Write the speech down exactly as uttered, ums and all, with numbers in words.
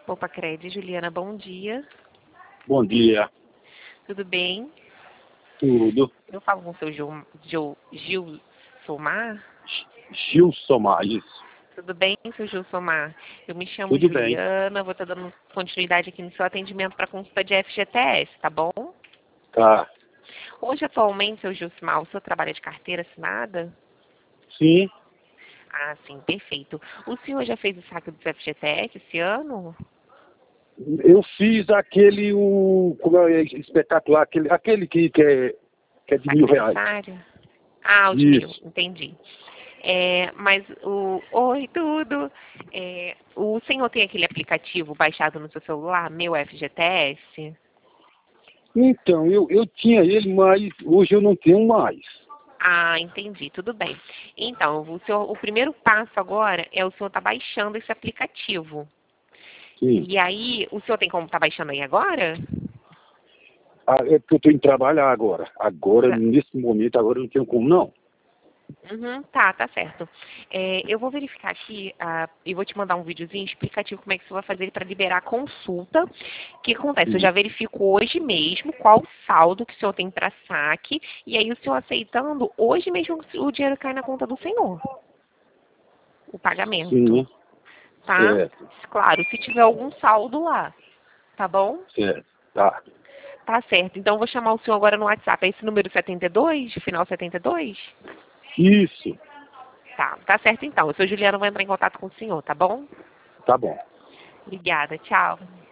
Opa, Cred, Juliana, bom dia. Bom dia. Tudo bem? Tudo. Eu falo com o seu Gil, Gil, Gil Somar? Gil Somar, isso. Tudo bem, seu Gil Somar? Eu me chamo Tudo bem. Juliana, vou estar dando continuidade aqui no seu atendimento para consulta de F G T S, tá bom? Tá. Hoje, atualmente, seu Gil Somar, o senhor trabalha de carteira assinada? Sim. Ah, sim, perfeito. O senhor já fez o saque do F G T S esse ano? Eu fiz aquele, o, como é espetacular, aquele, aquele que, que, é, que é de Saque mil reais. aniversário? Ah, o de mil, Isso. entendi. É, mas o... Oi, tudo. É, o senhor tem aquele aplicativo baixado no seu celular, meu F G T S? Então, eu, eu tinha ele, mas hoje eu não tenho mais. Ah, entendi, tudo bem. Então, o, senhor, o primeiro passo agora é o senhor estar baixando esse aplicativo. Sim. E aí, o senhor tem como estar baixando aí agora? Ah, é porque eu estou indo trabalhar agora. Agora, Tá. nesse momento, agora eu não tenho como, não. Uhum, tá, tá certo. É, eu vou verificar aqui ah, e vou te mandar um videozinho explicativo como é que você vai fazer para liberar a consulta. O que acontece? Eu Sim. já verifico hoje mesmo qual o saldo que o senhor tem para saque e aí o senhor aceitando, hoje mesmo o dinheiro cai na conta do senhor, o pagamento, Sim. tá? Certo. Claro, se tiver algum saldo lá, tá bom? Certo. Tá. Tá certo. Então eu vou chamar o senhor agora no WhatsApp. É esse número setenta e dois, final setenta e dois? Isso. Tá, tá certo então. O seu Juliano vai entrar em contato com o senhor, tá bom? Tá bom. Obrigada, tchau.